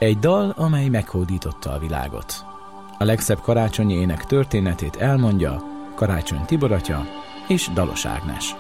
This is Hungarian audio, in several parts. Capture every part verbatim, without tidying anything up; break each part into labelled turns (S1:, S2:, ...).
S1: Egy dal, amely meghódította a világot. A legszebb karácsonyi ének történetét elmondja Karácsony Tibor atya és Dalos Ágnes.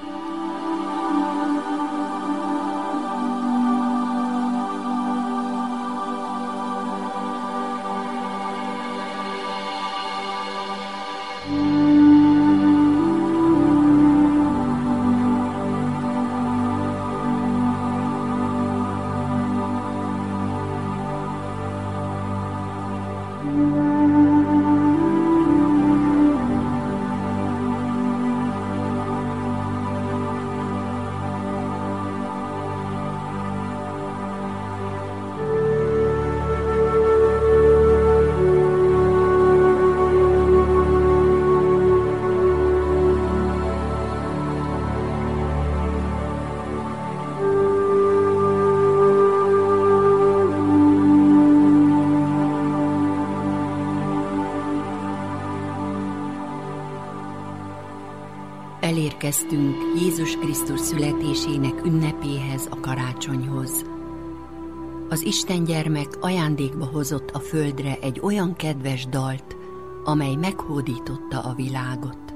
S2: Elérkeztünk Jézus Krisztus születésének ünnepéhez, a karácsonyhoz. Az Isten gyermek ajándékba hozott a földre egy olyan kedves dalt, amely meghódította a világot.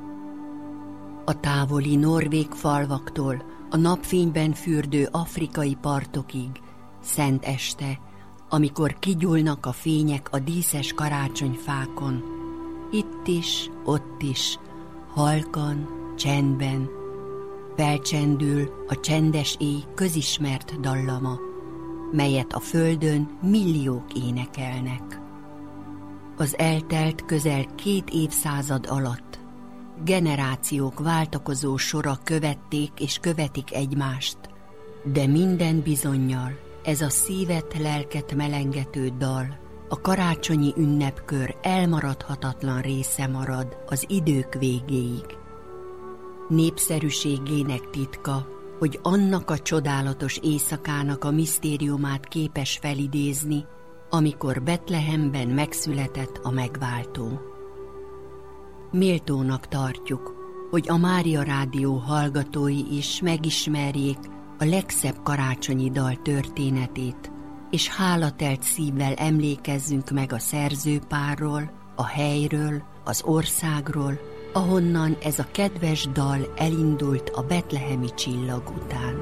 S2: A távoli norvég falvaktól a napfényben fürdő afrikai partokig, szent este, amikor kigyúlnak a fények a díszes karácsonyfákon, itt is, ott is, halkan, csendben, felcsendül a csendes éj közismert dallama, melyet a földön milliók énekelnek. Az eltelt közel két évszázad alatt generációk váltakozó sora követték és követik egymást, de minden bizonnyal ez a szívet, lelket melengető dal, a karácsonyi ünnepkör elmaradhatatlan része marad az idők végéig. Népszerűségének titka, hogy annak a csodálatos éjszakának a misztériumát képes felidézni, amikor Betlehemben megszületett a megváltó. Méltónak tartjuk, hogy a Mária Rádió hallgatói is megismerjék a legszebb karácsonyi dal történetét, és hálatelt szívvel emlékezzünk meg a szerzőpárról, a helyről, az országról, ahonnan ez a kedves dal elindult a betlehemi csillag után.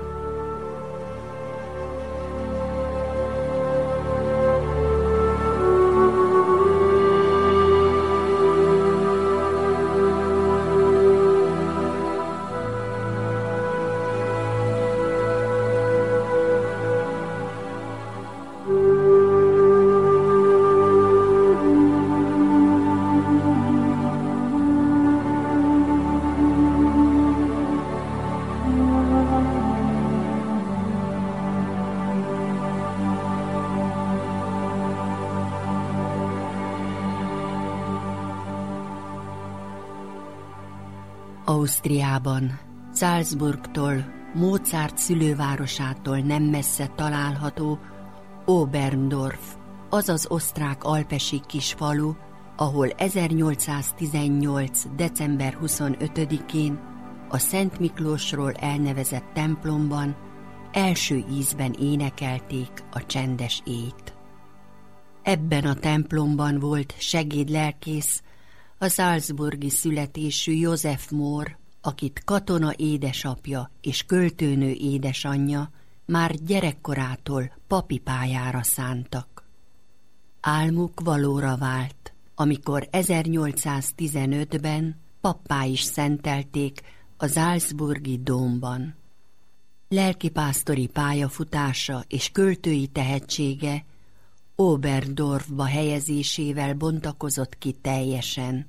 S2: Ausztriában, Salzburgtól, Mozart szülővárosától nem messze található Oberndorf, az az osztrák alpesi kis falu, ahol ezernyolcszáztizennyolc. december huszonötödikén a Szent Miklósról elnevezett templomban első ízben énekelték a csendes éjt. Ebben a templomban volt segédlelkész, a salzburgi születésű József Mór, akit katona édesapja és költőnő édesanyja már gyerekkorától papi pályára szántak. Álmuk valóra vált, amikor ezernyolcszáztizenötben pappá is szentelték a salzburgi dómban. Lelkipásztori pályafutása és költői tehetsége Oberndorfba helyezésével bontakozott ki teljesen.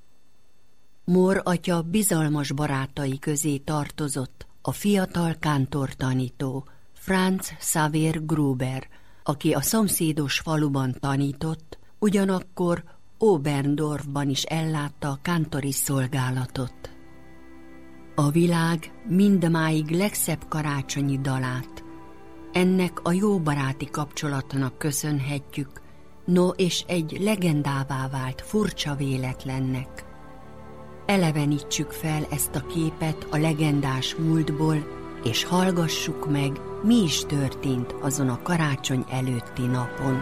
S2: Mór atya bizalmas barátai közé tartozott a fiatal kántortanító Franz Xaver Gruber, aki a szomszédos faluban tanított, ugyanakkor Oberndorfban is ellátta a kántori szolgálatot. A világ mindmáig legszebb karácsonyi dalát ennek a jó baráti kapcsolatnak köszönhetjük, no és egy legendává vált furcsa véletlennek. Elevenítsük fel ezt a képet a legendás múltból, és hallgassuk meg, mi is történt azon a karácsony előtti napon.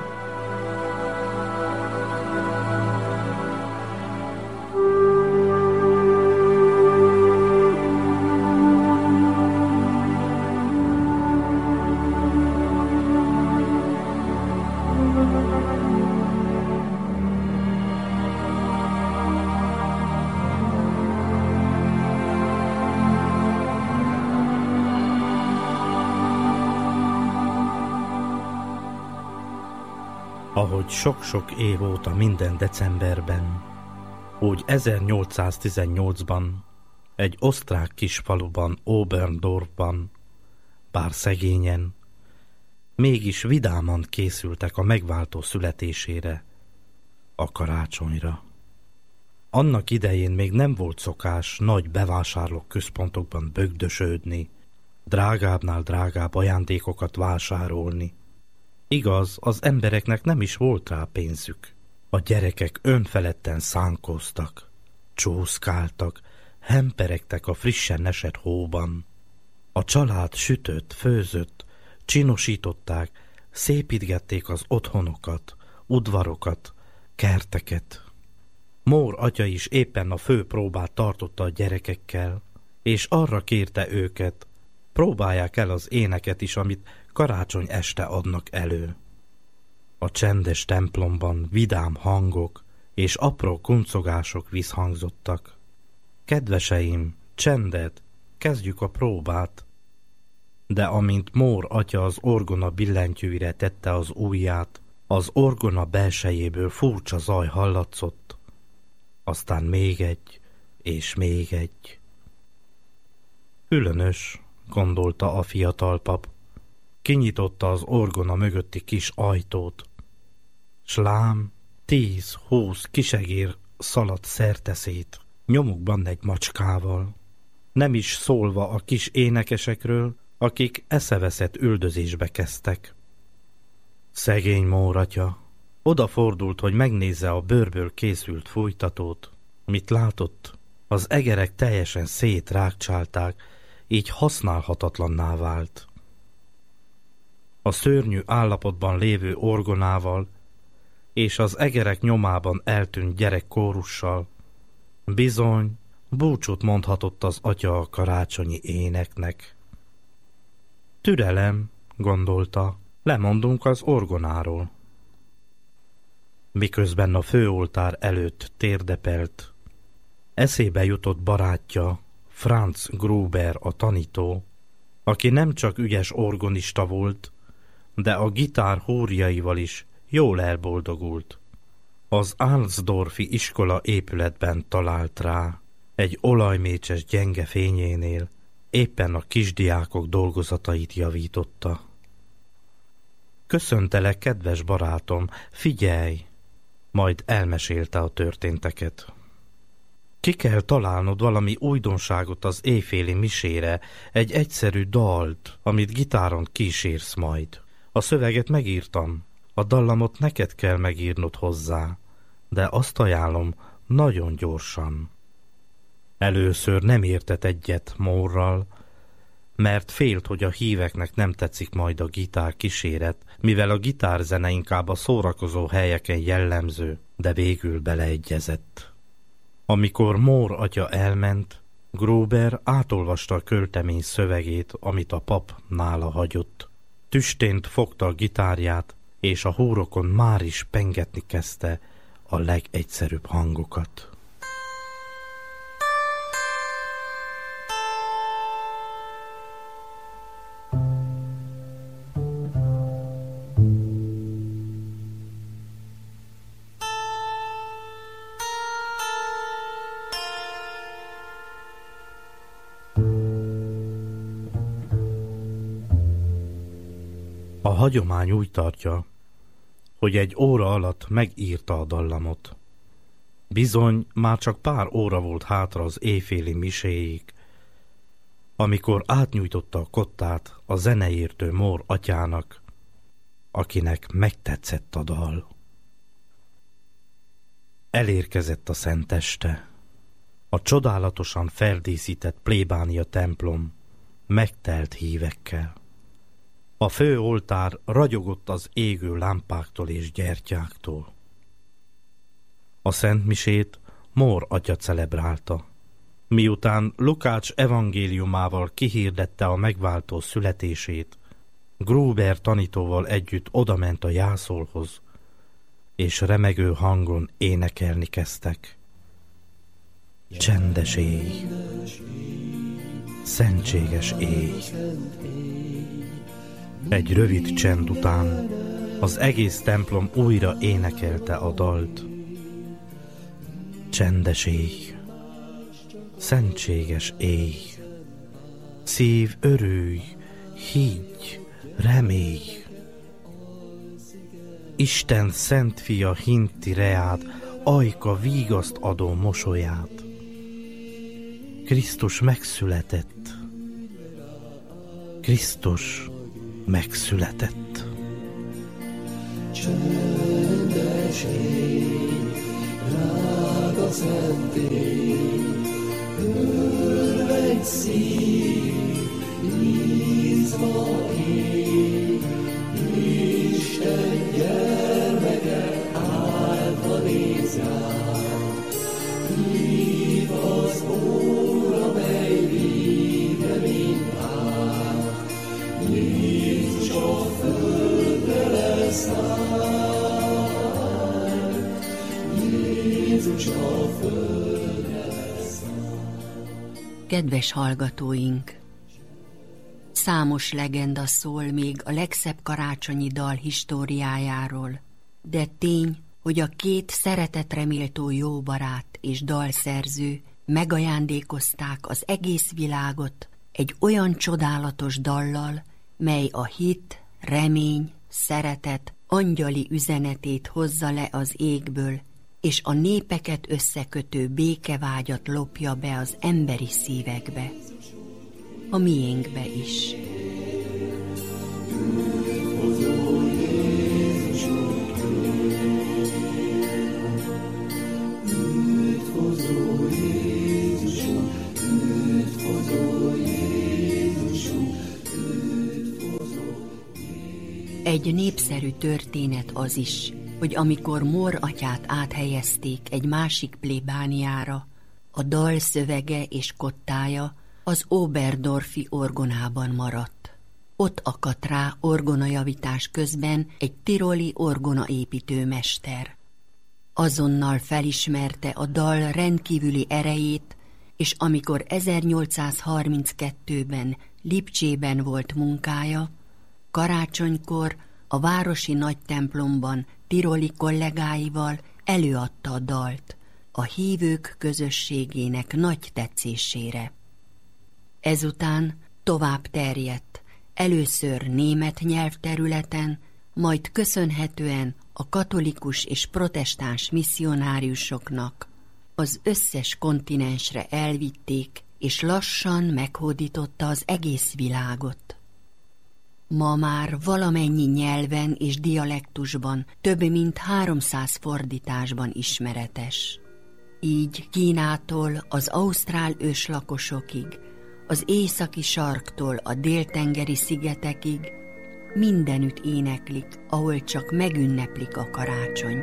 S3: Ahogy sok-sok év óta minden decemberben, úgy ezernyolcszáztizennyolcban egy osztrák kisfaluban, Oberndorfban, bár szegényen, mégis vidáman készültek a megváltó születésére, a karácsonyra. Annak idején még nem volt szokás nagy bevásárlók központokban bögdösödni, drágábbnál drágább ajándékokat vásárolni. Igaz, az embereknek nem is volt rá pénzük. A gyerekek önfeledten szánkoztak, csószkáltak, hemperegtek a frissen esett hóban. A család sütött, főzött, csinosították, szépítgették az otthonokat, udvarokat, kerteket. Mór atya is éppen a fő próbát tartotta a gyerekekkel, és arra kérte őket, próbálják el az éneket is, amit karácsony este adnak elő. A csendes templomban vidám hangok és apró kuncogások visszhangzottak. Kedveseim, csendet, kezdjük a próbát. De amint Mór atya az orgona billentyűire tette az ujját, az orgona belsejéből furcsa zaj hallatszott, aztán még egy, és még egy. Különös, gondolta a fiatal pap. Kinyitotta az orgona mögötti kis ajtót, s lám tíz-húsz kisegér szaladt szerteszét, nyomukban egy macskával. Nem is szólva a kis énekesekről, akik eszeveszett üldözésbe kezdtek. Szegény Mór atya odafordult, hogy megnézze a bőrből készült fújtatót. Mit látott? Az egerek teljesen szétrágcsálták, így használhatatlanná vált. A szörnyű állapotban lévő orgonával és az egerek nyomában eltűnt gyerekkórussal bizony búcsút mondhatott az atya a karácsonyi éneknek. Türelem, gondolta, lemondunk az orgonáról. Miközben a főoltár előtt térdepelt, eszébe jutott barátja, Franz Gruber a tanító, aki nem csak ügyes orgonista volt, de a gitár húrjaival is jól elboldogult. Az Alsdorfi iskola épületben talált rá, egy olajmécses gyenge fényénél, éppen a kisdiákok dolgozatait javította. Köszöntelek, kedves barátom, figyelj! Majd elmesélte a történteket. Ki kell találnod valami újdonságot az éjféli misére, egy egyszerű dalt, amit gitáron kísérsz majd. A szöveget megírtam, a dallamot neked kell megírnod hozzá, de azt ajánlom, nagyon gyorsan. Először nem értett egyet Mórral, mert félt, hogy a híveknek nem tetszik majd a gitár kíséret, mivel a gitárzene inkább a szórakozó helyeken jellemző, de végül beleegyezett. Amikor Mór atya elment, Gruber átolvasta a költemény szövegét, amit a pap nála hagyott. Tüstént fogta a gitárját, és a húrokon már is pengetni kezdte a legegyszerűbb hangokat. A hagyomány úgy tartja, hogy egy óra alatt megírta a dallamot. Bizony, már csak pár óra volt hátra az éjféli miséig, amikor átnyújtotta a kottát a zeneértő Mór atyának, akinek megtetszett a dal. Elérkezett a szenteste. A csodálatosan feldíszített plébánia templom megtelt hívekkel. A fő oltár ragyogott az égő lámpáktól és gyertyáktól. A szentmisét Mór atya celebrálta. Miután Lukács evangéliumával kihirdette a megváltó születését, Gruber tanítóval együtt odament a jászolhoz, és remegő hangon énekelni kezdtek. Csendes éj, szentséges éj. Egy rövid csend után az egész templom újra énekelte a dalt. Csendes éj, szentséges éj. Szív, örülj, higgy, remélj. Isten szent fia hinti reád, ajka vígaszt adó mosolyát. Krisztus megszületett. Krisztus megszületett.
S4: Csendes éj, drága szent éj, örvengy szív, bízva éj, Isten gyermeke által néz rád, hív az óra, mely vége mindvár, Jézus a földre leszáll, Jézus a földre leszáll.
S2: Kedves hallgatóink! Számos legenda szól még a legszebb karácsonyi dal históriájáról, de tény, hogy a két szeretetre méltó jó barát és dalszerző megajándékozták az egész világot egy olyan csodálatos dallal, mely a hit, remény, szeretet angyali üzenetét hozza le az égből, és a népeket összekötő békevágyat lopja be az emberi szívekbe, a miénkbe is. Egy népszerű történet az is, hogy amikor Mór atyát áthelyezték egy másik plébániára, a dal szövege és kottája az Oberdorfi orgonában maradt. Ott akadt rá orgonajavítás közben egy tiroli orgonaépítőmester. Azonnal felismerte a dal rendkívüli erejét, és amikor ezernyolcszázharminckettőben Lipcsében volt munkája, karácsonykor a városi nagytemplomban tiroli kollégáival előadta a dalt a hívők közösségének nagy tetszésére. Ezután tovább terjedt, először német nyelvterületen, majd köszönhetően a katolikus és protestáns misszionáriusoknak az összes kontinensre elvitték, és lassan meghódította az egész világot. Ma már valamennyi nyelven és dialektusban több mint háromszáz fordításban ismeretes. Így Kínától az ausztrál őslakosokig, az északi sarktól a déltengeri szigetekig mindenütt éneklik, ahol csak megünneplik a karácsonyt.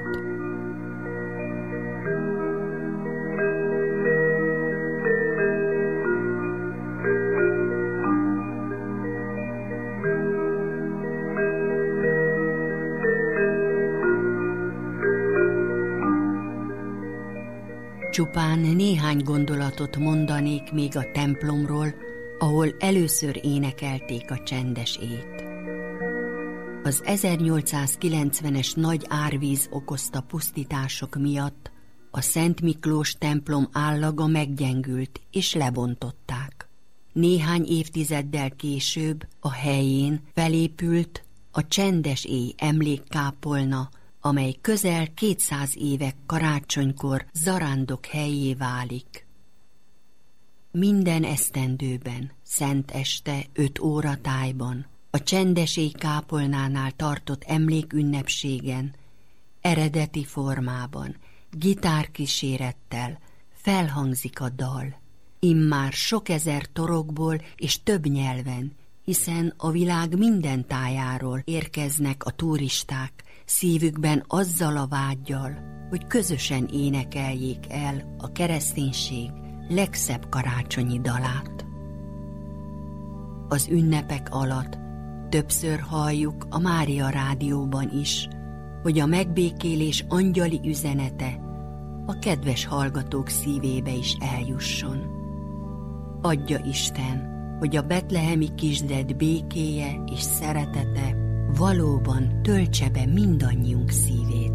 S2: Csupán néhány gondolatot mondanék még a templomról, ahol először énekelték a csendes ét. Az ezernyolcszázkilencvenes nagy árvíz okozta pusztítások miatt a Szent Miklós templom állaga meggyengült és lebontották. Néhány évtizeddel később a helyén felépült a csendes éj emlékkápolna, amely közel kétszáz évek karácsonykor zarándok helyé válik. Minden esztendőben, szent este öt óra tájban, a csendes éj kápolnánál tartott emlékünnepségen, eredeti formában, gitárkísérettel felhangzik a dal, immár sok ezer torokból és több nyelven, hiszen a világ minden tájáról érkeznek a turisták, szívükben azzal a vággyal, hogy közösen énekeljék el a kereszténység legszebb karácsonyi dalát. Az ünnepek alatt többször halljuk a Mária rádióban is, hogy a megbékélés angyali üzenete a kedves hallgatók szívébe is eljusson. Adja Isten, hogy a betlehemi kisded békéje és szeretete valóban töltse be mindannyiunk szívét.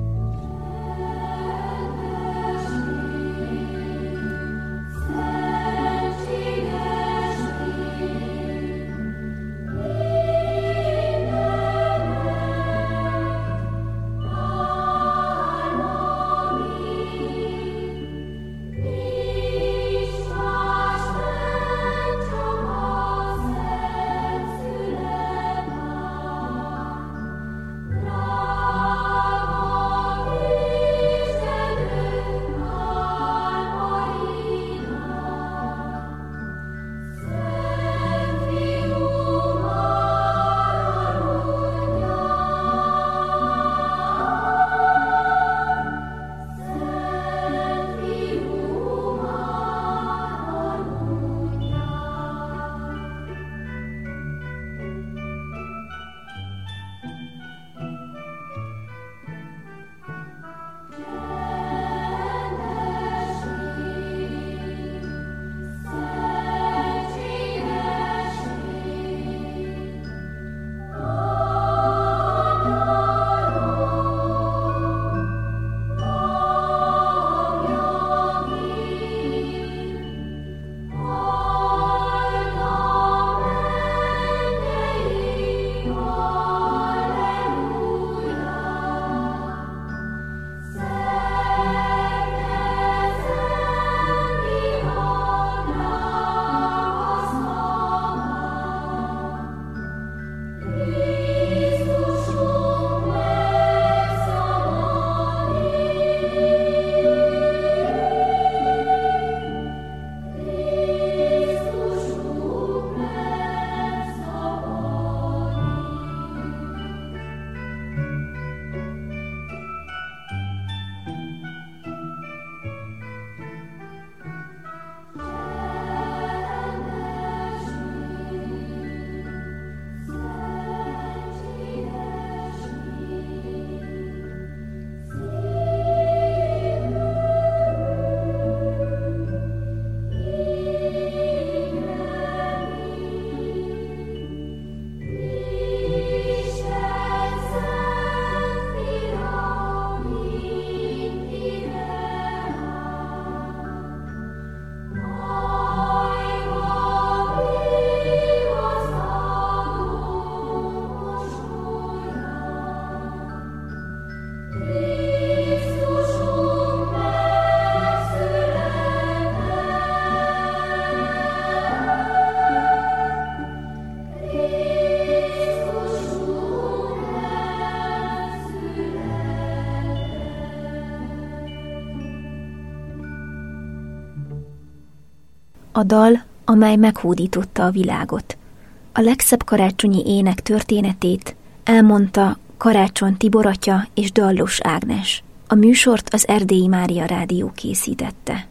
S5: A dal, amely meghódította a világot. A legszebb karácsonyi ének történetét elmondta Karácsony Tibor atya és Dallos Ágnes. A műsort az Erdélyi Mária Rádió készítette.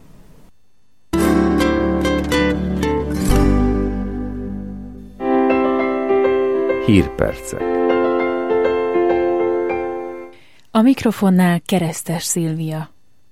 S6: Hírpercek.
S7: A mikrofonnál Keresztes Szilvia.